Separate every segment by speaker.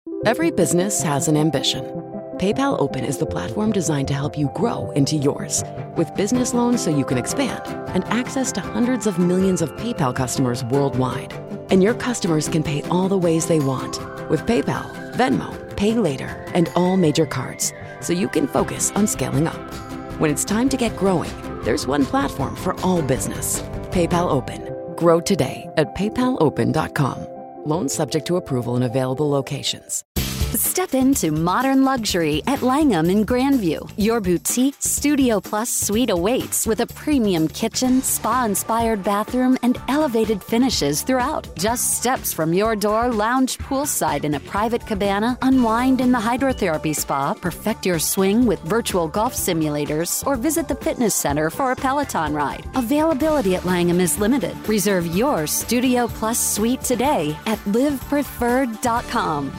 Speaker 1: Every business has an ambition. PayPal Open is the platform designed to help you grow into yours. With business loans so you can expand and access to hundreds of millions of PayPal customers worldwide. And your customers can pay all the ways they want with PayPal, Venmo, Pay Later, and all major cards, so you can focus on scaling up. When it's time to get growing, there's one platform for all business. PayPal Open. Grow today at paypalopen.com. Loans subject to approval in available locations.
Speaker 2: Step into modern luxury at Langham in Grandview. Your boutique Studio Plus suite awaits with a premium kitchen, spa-inspired bathroom, and elevated finishes throughout. Just steps from your door, lounge poolside in a private cabana, unwind in the hydrotherapy spa, perfect your swing with virtual golf simulators, or visit the fitness center for a Peloton ride. Availability at Langham is limited. Reserve your Studio Plus suite today at livepreferred.com.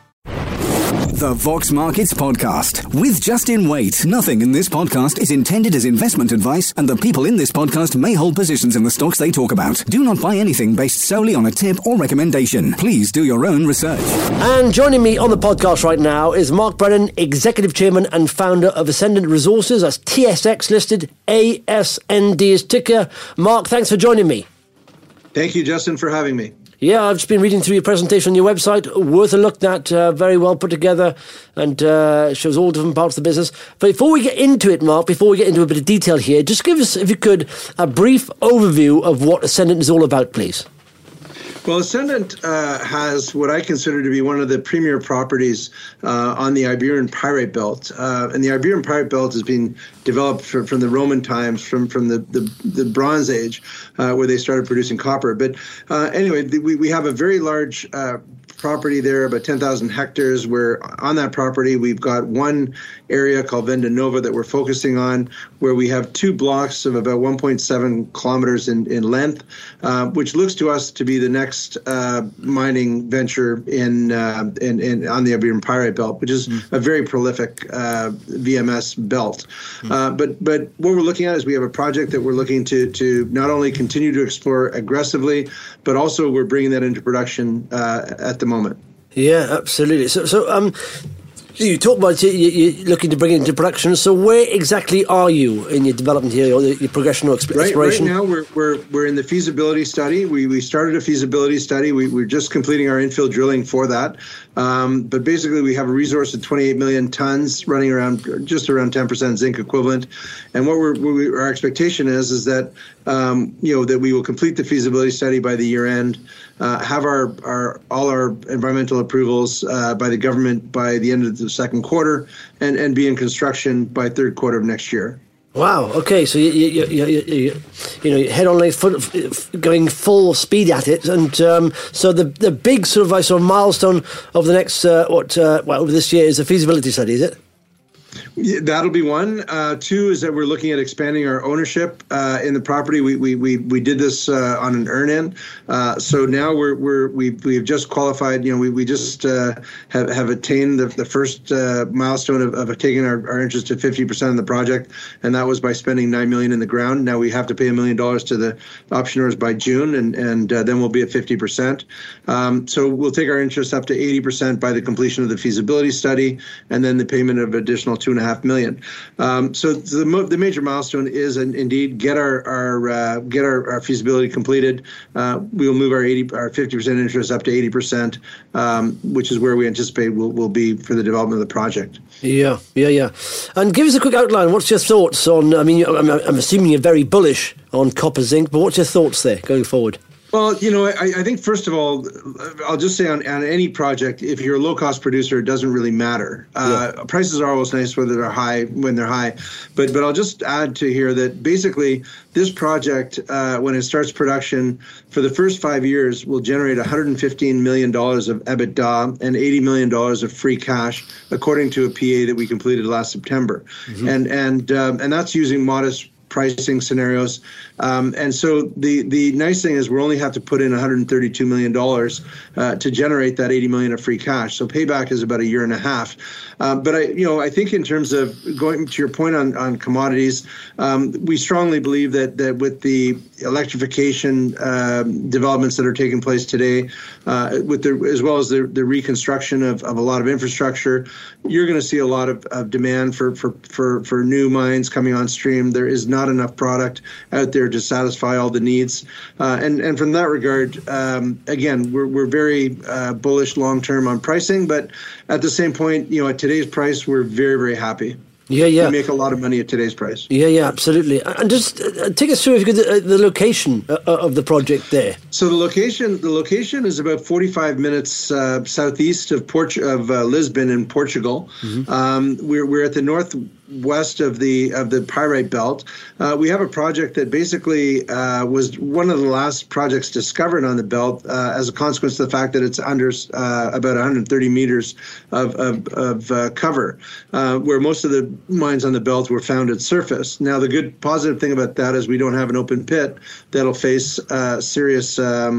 Speaker 3: The Vox Markets Podcast with Justin Waite. Nothing in this podcast is intended as investment advice, and the people in this podcast may hold positions in the stocks they talk about. Do not buy anything based solely on a tip or recommendation. Please do your own research.
Speaker 4: And joining me on the podcast right now is Mark Brennan, Executive Chairman and Founder of Ascendant Resources. That's TSX listed, ASND is ticker. Mark, thanks for joining me.
Speaker 5: Thank you, Justin, for having me.
Speaker 4: Yeah, I've just been reading through your presentation on your website. Worth a look at, very well put together, and shows all different parts of the business. But before we get into it, Mark, before we get into a bit of detail here, just give us, if you could, a brief overview of what Ascendant is all about, please.
Speaker 5: Well, Ascendant has what I consider to be one of the premier properties on the Iberian Pyrite Belt. And the Iberian Pyrite Belt has been developed from the Roman times, from the Bronze Age, where they started producing copper. But anyway, we have a very large property there, about 10,000 hectares, where on that property we've got one area called Venda Nova that we're focusing on, where we have two blocks of about 1.7 kilometers in length, which looks to us to be the next mining venture in on the Iberian Pyrite Belt, which is a very prolific VMS belt. But what we're looking at is we have a project that we're looking to not only continue to explore aggressively, but also we're bringing that into production at the moment.
Speaker 4: Yeah, absolutely. So you talk about you're looking to bring it into production. So where exactly are you in your development here, or your progression or exploration?
Speaker 5: Right now, we're in the feasibility study. We started a feasibility study. We're just completing our infill drilling for that. But basically, we have a resource of 28 million tons, running just around 10% zinc equivalent. And what our expectation is that that we will complete the feasibility study by the year end. Have all our environmental approvals by the government by the end of the second quarter, and be in construction by third quarter of next year.
Speaker 4: Wow. Okay. So you head on like going full speed at it, and so the big sort of milestone of the next over this year is the feasibility study, is it?
Speaker 5: Yeah, that'll be one. Two is that we're looking at expanding our ownership in the property. We did this on an earn-in. So now we've just qualified. We just have attained the first milestone of taking our interest to 50% in the project, and that was by spending $9 million in the ground. Now we have to pay $1 million to the optioners by June, and then we'll be at 50%. So we'll take our interest up to 80% by the completion of the feasibility study, and then the payment of additional $2.5 million. So the major milestone is indeed get our feasibility completed. We will move our 50% interest up to 80%, which is where we anticipate will be for the development of the project. Yeah.
Speaker 4: And give us a quick outline. What's your thoughts on? I mean, I'm assuming you're very bullish on copper zinc, but what's your thoughts there going forward?
Speaker 5: Well, I think first of all, I'll just say on any project, if you're a low-cost producer, it doesn't really matter. Prices are always nice when they're high. But I'll just add to here that basically this project, when it starts production, for the first 5 years, will generate $115 million of EBITDA and $80 million of free cash, according to a PA that we completed last September. And that's using modest pricing scenarios. And so the nice thing is we only have to put in $132 million to generate that $80 million of free cash. So payback is about a year and a half. But I think in terms of going to your point on commodities, we strongly believe that with the electrification developments that are taking place today, as well as the reconstruction of a lot of infrastructure, you're going to see a lot of demand for new mines coming on stream. There is not enough product out there to satisfy all the needs, and from that regard, again, we're very bullish long term on pricing. But at the same point, at today's price, we're very, very happy.
Speaker 4: Yeah.
Speaker 5: We make a lot of money at today's price.
Speaker 4: Yeah, absolutely. And just take us through, if you could, the location of the project there.
Speaker 5: So the location is about 45 minutes southeast of Lisbon in Portugal. Mm-hmm. We're at the northwest of the pyrite belt. We have a project that basically was one of the last projects discovered on the belt as a consequence of the fact that it's under about 130 meters of cover, where most of the mines on the belt were found at surface. Now, the good positive thing about that is we don't have an open pit that'll face serious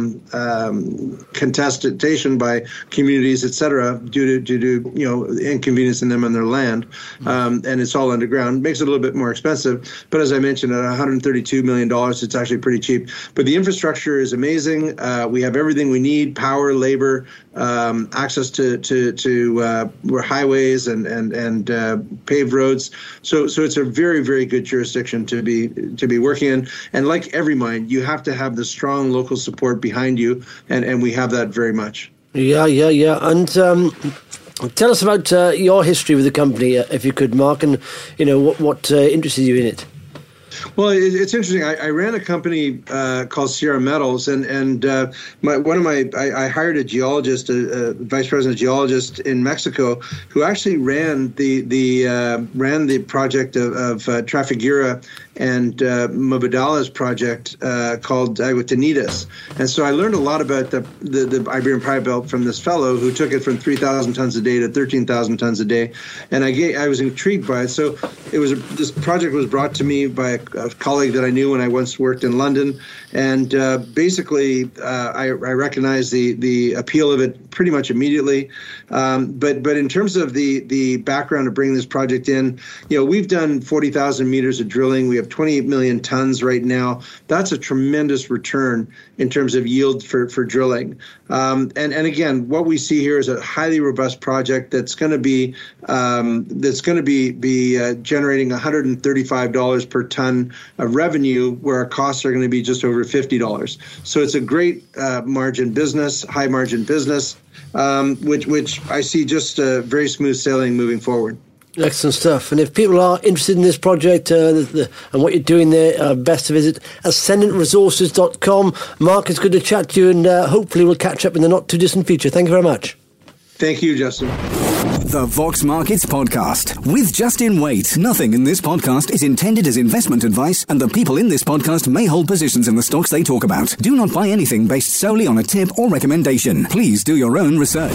Speaker 5: contestation by communities, et cetera, due to inconveniencing them on their land, and it's all underground. Makes it a little bit more expensive, but as I mentioned, at $132 million, it's actually pretty cheap. But the infrastructure is amazing. We have everything we need: power, labor, access to highways and paved roads. So it's a very, very good jurisdiction to be working in. And like every mine, you have to have the strong local support behind you, and we have that very much.
Speaker 4: Yeah. And tell us about your history with the company, if you could, Mark, and what interested you in it.
Speaker 5: Well, it's interesting. I ran a company called Sierra Metals, and I hired a geologist, a vice president geologist in Mexico, who actually ran the project of Trafigura and Mubadala's project called Agua Tenidas. And so I learned a lot about the Iberian Pyrite Belt from this fellow who took it from 3,000 tons a day to 13,000 tons a day, and I was intrigued by it. So this project was brought to me by a colleague that I knew when I once worked in London, and basically I recognized the appeal of it pretty much immediately. But in terms of the background of bringing this project in, we've done 40,000 meters of drilling. We have 28 million tons right now. That's a tremendous return in terms of yield for drilling. And again, what we see here is a highly robust project that's going to be generating $135 per ton of revenue, where our costs are going to be just over $50. So it's a great margin business, high margin business, which I see just very smooth sailing moving forward.
Speaker 4: Excellent stuff. And if people are interested in this project and what you're doing there, best to visit ascendantresources.com. Mark, it's good to chat to you, and hopefully we'll catch up in the not too distant future. Thank you very much.
Speaker 5: Thank you, Justin.
Speaker 3: The Vox Markets Podcast with Justin Waite. Nothing in this podcast is intended as investment advice, and the people in this podcast may hold positions in the stocks they talk about. Do not buy anything based solely on a tip or recommendation. Please do your own research.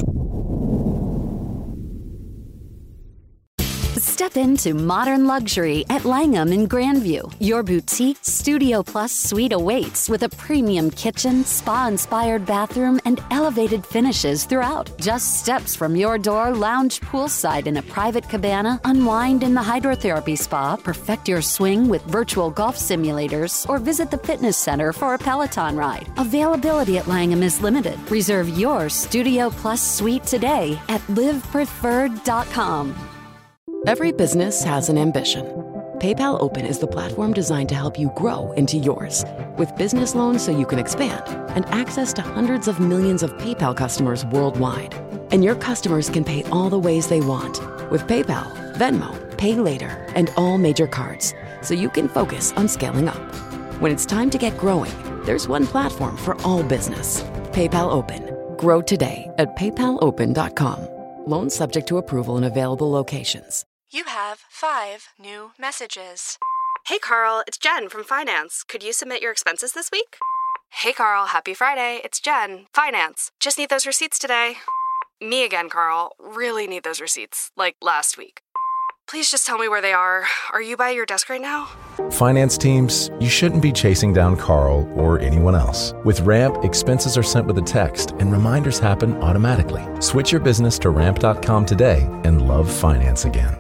Speaker 2: Step into modern luxury at Langham in Grandview. Your boutique Studio Plus suite awaits with a premium kitchen, spa-inspired bathroom, and elevated finishes throughout. Just steps from your door, lounge poolside in a private cabana, unwind in the hydrotherapy spa, perfect your swing with virtual golf simulators, or visit the fitness center for a Peloton ride. Availability at Langham is limited. Reserve your Studio Plus suite today at livepreferred.com.
Speaker 1: Every business has an ambition. PayPal Open is the platform designed to help you grow into yours. With business loans so you can expand and access to hundreds of millions of PayPal customers worldwide. And your customers can pay all the ways they want with PayPal, Venmo, Pay Later, and all major cards, so you can focus on scaling up. When it's time to get growing, there's one platform for all business. PayPal Open. Grow today at paypalopen.com. Loans subject to approval in available locations.
Speaker 6: You have 5 new messages. Hey Carl, it's Jen from Finance. Could you submit your expenses this week? Hey Carl, happy Friday. It's Jen, Finance. Just need those receipts today. Me again, Carl. Really need those receipts, like last week. Please just tell me where they are. Are you by your desk right now?
Speaker 7: Finance teams, you shouldn't be chasing down Carl or anyone else. With Ramp, expenses are sent with a text and reminders happen automatically. Switch your business to ramp.com today and love finance again.